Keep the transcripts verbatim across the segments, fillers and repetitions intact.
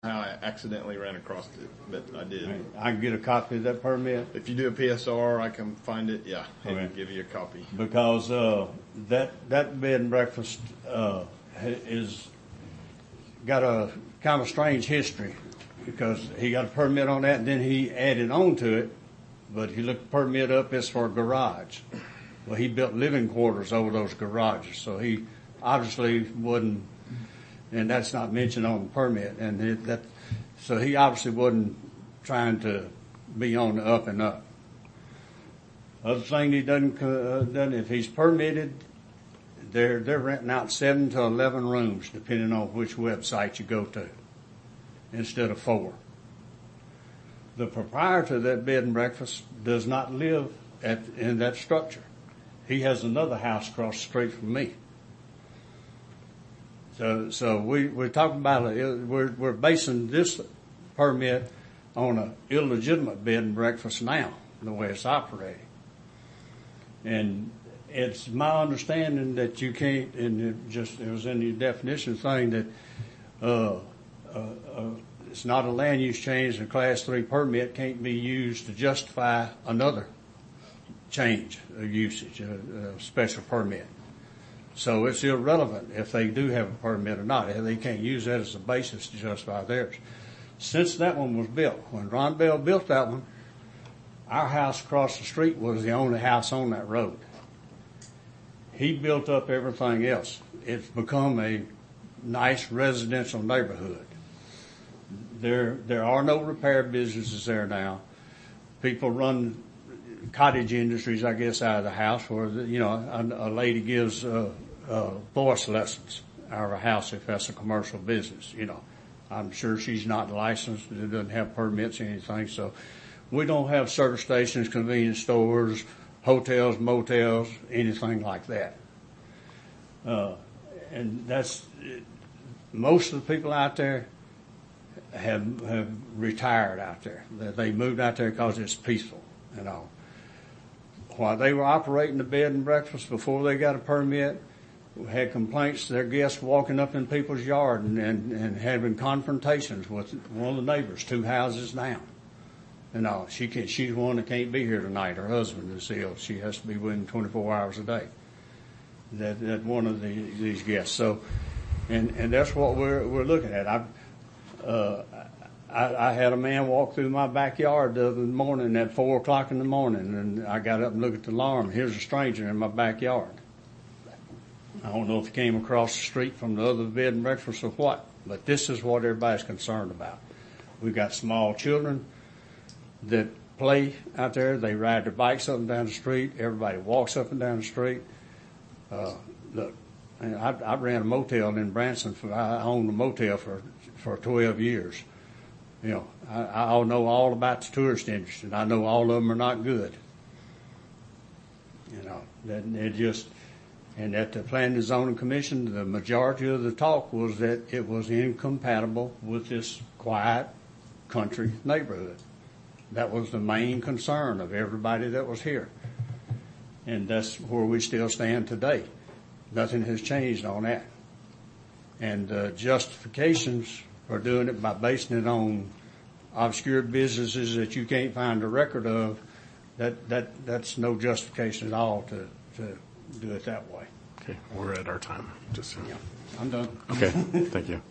how I accidentally ran across it, but I did. I can get a copy of that permit. If you do a P S R, I can find it, yeah, and Okay. give you a copy. Because uh, that that bed and breakfast uh, is got a kind of strange history, because he got a permit on that and then he added on to it, but he looked the permit up, it's for a garage. Well, he built living quarters over those garages, so he obviously wouldn't, and that's not mentioned on the permit, and it, that, so he obviously wasn't trying to be on the up and up. Other thing he doesn't, uh, done, if he's permitted, they're, they're renting out seven to eleven rooms, depending on which website you go to, instead of four. The proprietor of that bed and breakfast does not live at, in that structure. He has another house across the street from me. So, so we, we're talking about, a, we're, we're basing this permit on an illegitimate bed and breakfast now, the way it's operating. And it's my understanding that you can't, and it just, it was in the definition thing that, uh, uh, uh, it's not a land use change. A class three permit can't be used to justify another change of usage, a, a special permit. So it's irrelevant if they do have a permit or not. They can't use that as a basis to justify theirs. Since that one was built, when Ron Bell built that one, our house across the street was the only house on that road. He built up everything else. It's become a nice residential neighborhood. There, there are no repair businesses there now. People run cottage industries, I guess, out of the house, where, you know, a, a lady gives uh, uh, voice lessons out of a house if that's a commercial business. You know, I'm sure she's not licensed, it doesn't have permits or anything. So we don't have service stations, convenience stores, hotels, motels, anything like that. Uh, and that's, most of the people out there have, have retired out there. They moved out there because it's peaceful and all. While they were operating the bed and breakfast before they got a permit, we had complaints, their guests walking up in people's yard and, and, and having confrontations with one of the neighbors, two houses down. And all, she can't, she's one that can't be here tonight. Her husband is ill. She has to be with him twenty-four hours a day. That, that one of the, these guests. So, and, and that's what we're, we're looking at. I, uh, I, I had a man walk through my backyard the other morning at four o'clock in the morning, and I got up and looked at the alarm. Here's a stranger in my backyard. I don't know if he came across the street from the other bed and breakfast or what, but this is what everybody's concerned about. We've got small children that play out there. They ride their bikes up and down the street. Everybody walks up and down the street. Uh, look, I, I ran a motel in Branson. For, I owned a motel for, for twelve years. You know, I, I know all about the tourist industry, and I know all of them are not good. You know, that it just, and at the Planning and Zoning Commission, the majority of the talk was that it was incompatible with this quiet country neighborhood. That was the main concern of everybody that was here. And that's where we still stand today. Nothing has changed on that. And uh, justifications for doing it by basing it on obscure businesses that you can't find a record of, that, that that's no justification at all to, to do it that way. Okay, we're at our time. Just so. Yeah, I'm done. Okay, thank you.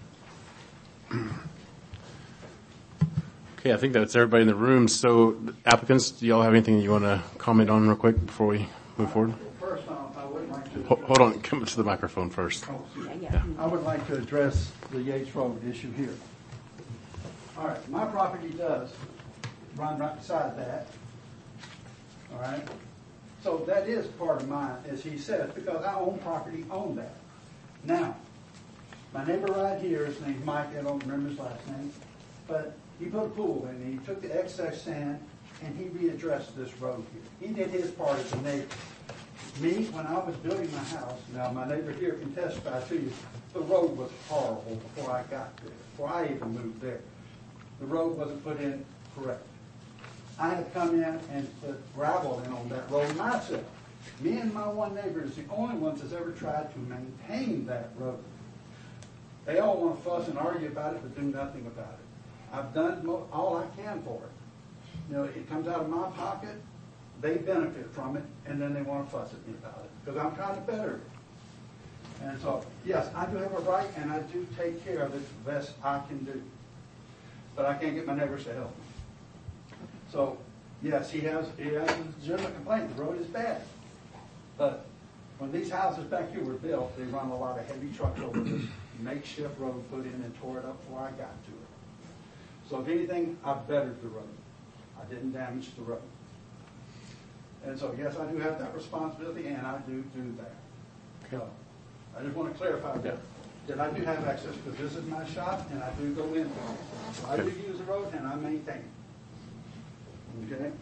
Okay, I think that's everybody in the room. So, applicants, do y'all have anything that you want to comment on real quick before we move forward? First, I would like to... Hold on, come to the microphone first. Oh, yeah. I would like to address the Yates Road issue here. All right, my property does run right beside that. All right? So that is part of mine, as he says, because I own property on that. Now, my neighbor right here, his name's Mike, I don't remember his last name, but he put a pool in, and he took the excess sand, and he readdressed this road here. He did his part as a neighbor. Me, when I was building my house, now my neighbor here can testify to you, the road was horrible before I got there, before I even moved there. The road wasn't put in correct. I had to come in and put gravel in on that road myself. Me and my one neighbor is the only ones that's ever tried to maintain that road. They all want to fuss and argue about it, but do nothing about it. I've done mo- all I can for it. You know, it comes out of my pocket, they benefit from it, and then they want to fuss at me about it, because I'm trying to better it. And so, yes, I do have a right, and I do take care of it the best I can do. But I can't get my neighbors to help me. So, yes, he has, he has a legitimate complaint. The road is bad. But when these houses back here were built, they run a lot of heavy trucks over this makeshift road put in and tore it up before I got to it. So if anything, I bettered the road. I didn't damage the road. And so, yes, I do have that responsibility, and I do do that. So I just want to clarify that, that I do have access, because this is my shop, and I do go in. So I do use the road, and I maintain it. Okay?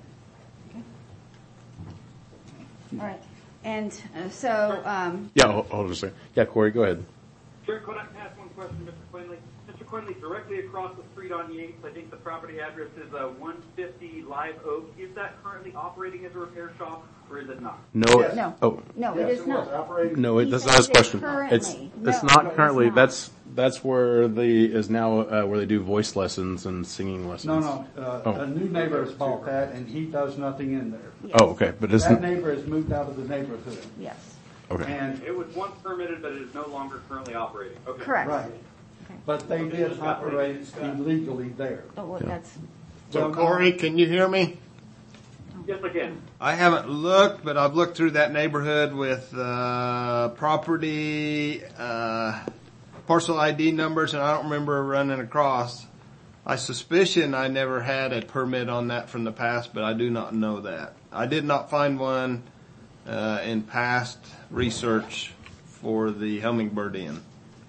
All right. And uh, so, um, Yeah, hold hold on a second. Yeah, Corey, go ahead. Sure, could I ask one question, Mister Quinley? Mister Quinley, directly across the street on Yates, I think the property address is uh, one fifty Live Oak. Is that currently operating as a repair shop, or is it not? No. Yes. no, Oh, no, Yes, it is it was not. operating. no, it, He that's said not his it's question. currently. It's it's No, not it's currently. not. That's that's where the is now uh, where they do voice lessons and singing lessons. No, no. Uh, Oh. A new neighbor has bought that, and he does nothing in there. Yes. Oh, okay, but That isn't neighbor has moved out of the neighborhood. Yes. okay. And, It was once permitted, but it is no longer currently operating. Okay. Correct. right. Okay. But they did operate illegally there. Oh, well, that's, So Well, Corey, can you hear me? Yes, I can. I haven't looked, but I've looked through that neighborhood with uh, property, uh, parcel I D numbers, and I don't remember running across. I suspicion I never had a permit on that from the past, but I do not know that. I did not find one uh, in past research for the Hummingbird Inn.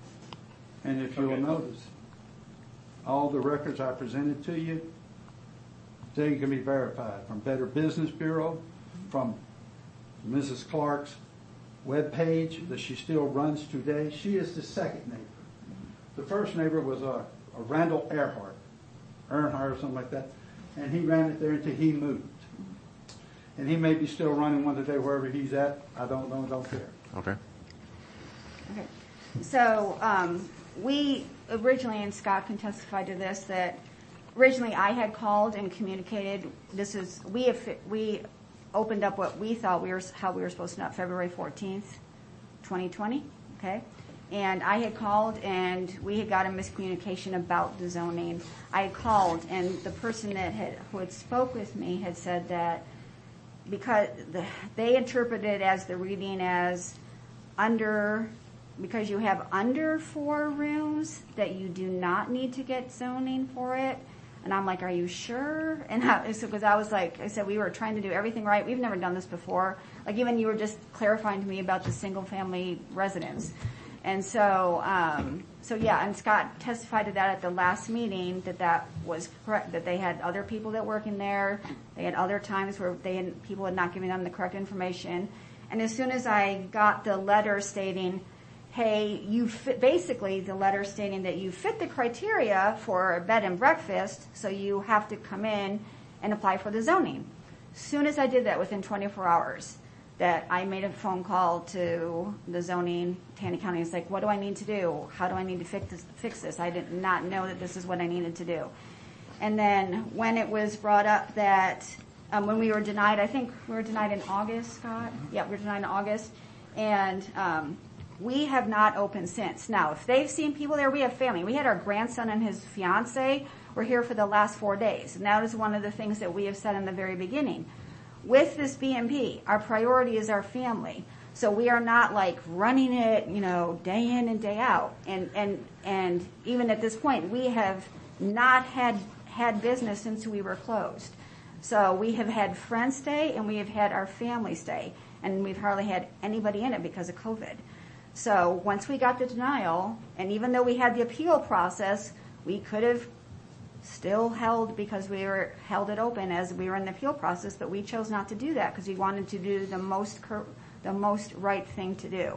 And if you'll notice, all the records I presented to you, they can be verified from Better Business Bureau, from Missus Clark's webpage that she still runs today. She is the second neighbor. The first neighbor was a, a Randall Earhart, Earnhardt or something like that, and he ran it there until he moved. And he may be still running one today wherever he's at. I don't know, don't care. Okay. okay. So, um, we originally, and Scott can testify to this, that originally I had called and communicated, this is, we have, we opened up what we thought we were, how we were supposed to know, February fourteenth, twenty twenty, okay? And I had called and we had got a miscommunication about the zoning. I had called and the person that had, who had spoke with me had said that because the, they interpreted it as the reading as under, because you have under four rooms, that you do not need to get zoning for it. And I'm like, are you sure? And I, so, because I was like, I said, we were trying to do everything right. We've never done this before. Like even you were just clarifying to me about the single family residence. And so, um, so yeah, and Scott testified to that at the last meeting that that was correct, that they had other people that work in there. They had other times where they had, people had not given them the correct information. And as soon as I got the letter stating, hey, you fit, basically the letter stating that you fit the criteria for a bed and breakfast, so you have to come in and apply for the zoning. As soon as I did that, within twenty-four hours, that I made a phone call to the zoning, Taney County. It's like, what do I need to do? How do I need to fix this? Fix this? I did not know that this is what I needed to do. And then when it was brought up that um, when we were denied, I think we were denied in August, Scott. Yeah, we were denied in August, and um, we have not opened since. Now, if they've seen people there, we have family. We had our grandson and his fiance were here for the last four days, and that is one of the things that we have said in the very beginning. With this B and P, our priority is our family. So we are not like running it, you know, day in and day out. And, and, and even at this point, we have not had, had business since we were closed. So we have had friends stay and we have had our family stay. And we've hardly had anybody in it because of COVID. So once we got the denial, and even though we had the appeal process, we could have still held, because we were held it open as we were in the appeal process, but we chose not to do that because we wanted to do the most cur- the most right thing to do.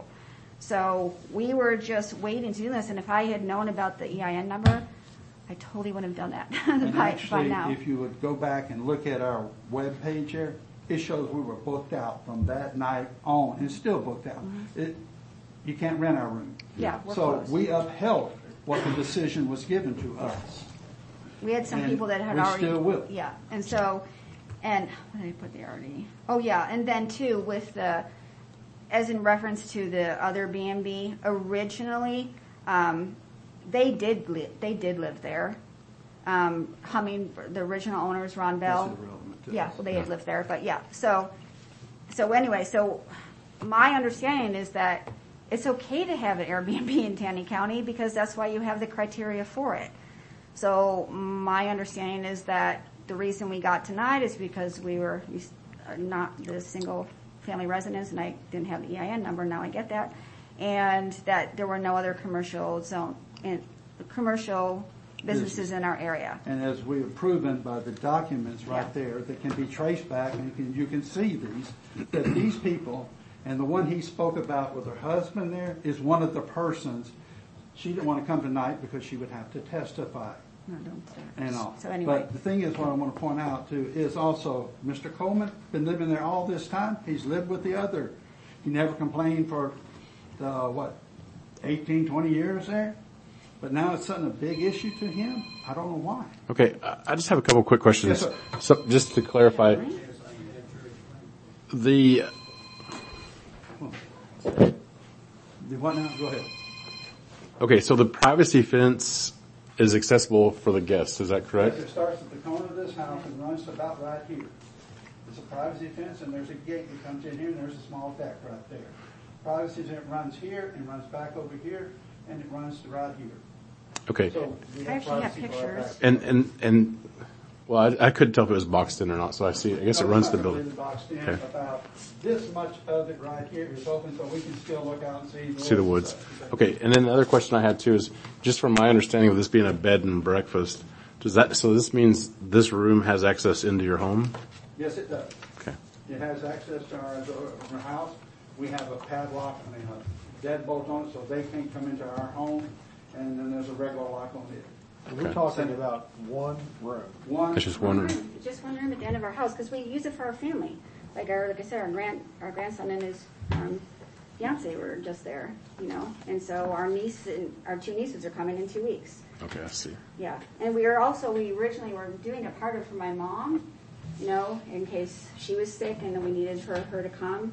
So we were just waiting to do this, and if I had known about the E I N number, I totally would have done that And by, actually, by now. if you would go back and look at our web page here, it shows we were booked out from that night on, and still booked out. Mm-hmm. It, you can't rent our room. Yeah, we're So closed. we upheld what the decision was given to us. We had some And people that had we already. still will. Yeah, and so, and, what did I put there already? Oh, yeah, and then too, with the, as in reference to the other B and B, originally, um, they did li- they did live there. Um, Humming, the original owners, Ron Bell. That's irrelevant to Yeah, us. well, they had lived there, but yeah, so, so anyway, so my understanding is that it's okay to have an Airbnb in Taney County because that's why you have the criteria for it. So my understanding is that the reason we got denied is because we were not the single family residents and I didn't have the E I N number. Now I get that. And that there were no other commercial zone, in, commercial businesses in our area. And as we have proven by the documents right Yeah. there that can be traced back, and you can, you can see these, that these people, and the one he spoke about with her husband there is one of the persons. She didn't want to come tonight because she would have to testify No, don't start. and all. So anyway. But the thing is, what I want to point out too is also Mister Coleman been living there all this time. He's lived with the other. He never complained for the, what, eighteen, twenty years there. But now it's something a big issue to him. I don't know why. Okay, I I just have a couple quick questions. Yes, sir. So, just to clarify, the The what now? Go ahead. okay, so the privacy fence is accessible for the guests. Is that correct? It starts at the corner of this house and runs about right here. It's a privacy fence, and there's a gate that comes in here, and there's a small deck right there. Privacy fence runs here and runs back over here, and it runs to right here. Okay, So we I actually have privacy for our pictures. back. and and and well, I, I couldn't tell if it was boxed in or not. So I see. I guess it No, runs it's the not completely building. boxed in. Okay. About this much of it right here is open, so we can still look out and see the See the woods. Okay, and then the other question I had too is just from my understanding of this being a bed and breakfast. Does that so this means this room has access into your home? Yes, it does. Okay. It has access to our, our house. We have a padlock, I mean, a deadbolt on it, so they can't come into our home. And then there's a regular lock on it. We're talking about one room. One. It's just one room. Just one room at the end of our house because we use it for our family. Like our, like I said, our grand, our grandson and his um, fiance were just there, you know. And so our niece and our two nieces are coming in two weeks. Okay, I see. Yeah, and we were also we originally were doing a part of it for my mom, you know, in case she was sick and then we needed her her to come.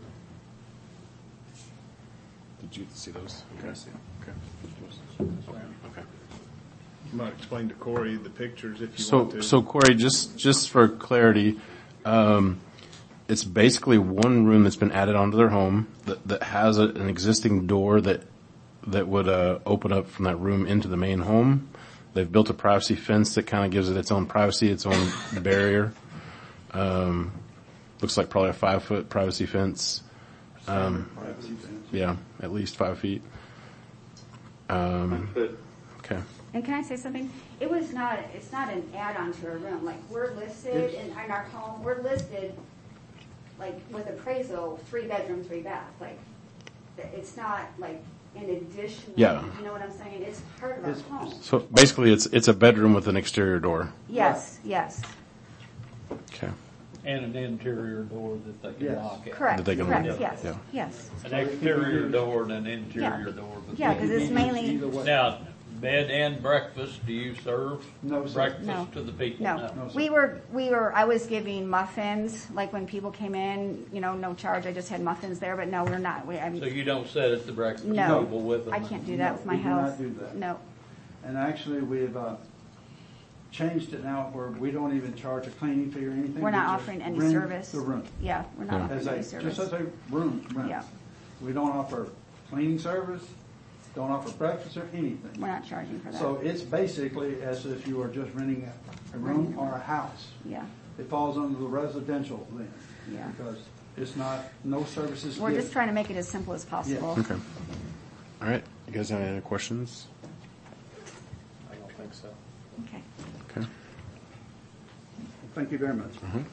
Did you see those? Okay, I see. Okay. Okay. You might explain to Corey the pictures if you So, want to. so Corey, just, just for clarity, um, it's basically one room that's been added onto their home that, that has a, an existing door that, that would, uh, open up from that room into the main home. They've built a privacy fence that kind of gives it its own privacy, its own barrier. Um, looks like probably a five foot privacy fence. Um, yeah, at least five feet. Um, okay. And can I say something? It was not. It's not an add-on to a room. Like we're listed in, in our home. We're listed like with appraisal, three bedroom, three bath. Like it's not like an additional. Yeah. You know what I'm saying? It's part of our It's- home. So basically it's, it's a bedroom with an exterior door. Yes. Yes. Okay. And an interior door that they can Yes. lock it. Correct. That they can Correct. look at. Yes. Yeah. Yes. An exterior door and an interior Yeah. door. Yeah, because it's mainly. Either way. Now, bed and breakfast, do you serve No, sir. breakfast No. to the people? No, No, sir. we were, we were, I was giving muffins, like when people came in, you know, no charge, I just had muffins there, but no, we're not, we, I'm, So you don't sit at the breakfast no, table with them? I can't do that with my we do not house. do that. No, And actually, we've uh, changed it now where we don't even charge a cleaning fee or anything. we're We not just offering any rent service. The room. Yeah, we're not As offering a, any just as service. a room rent. Yeah. We don't offer cleaning service, don't offer breakfast or We're anything. not charging for So that. it's basically as if you were just renting a, a room or a house. Yeah, It falls under the residential then. Yeah. Because it's not, no services we're given. just trying to make it as simple as possible. Okay. All right. You guys have any other questions? I don't think so. Okay. Okay. Thank you very much.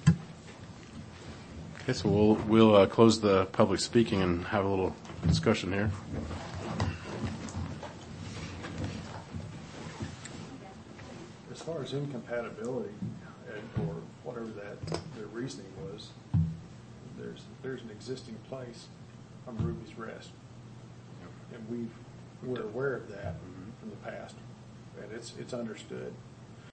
Okay, so we'll, we'll uh, close the public speaking and have a little discussion here. As far as incompatibility, and, or whatever that, their reasoning was, there's, there's an existing place on Ruby's Rest. And we've, we're aware of that from the past. and it's, it's understood.